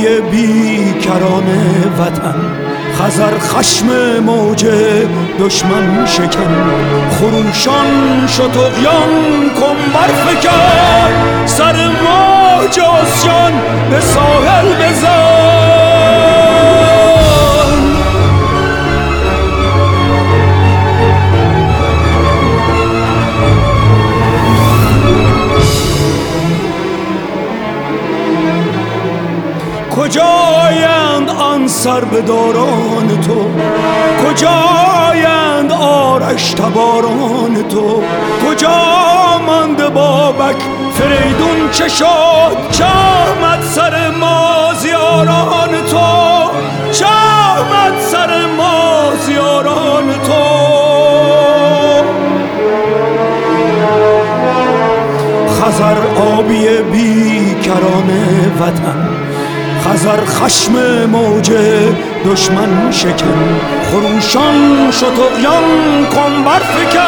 آبی بیکران وطن، خزر خشم موج دشمن شکن، خروشان شد طغیان کن برفکن، سر موج عصیان به ساحل بزن. کجایند آن سربداران تو، کجایند آرش تباران تو، کجا مانده بابک فریدون چه شد، چه آمد سر مازیاران تو، چه آمد سر مازیاران تو. خزر آبی بیکران وطن، خزر خشم موج دشمن شکن، خروشان شد طغیان کن برفکن.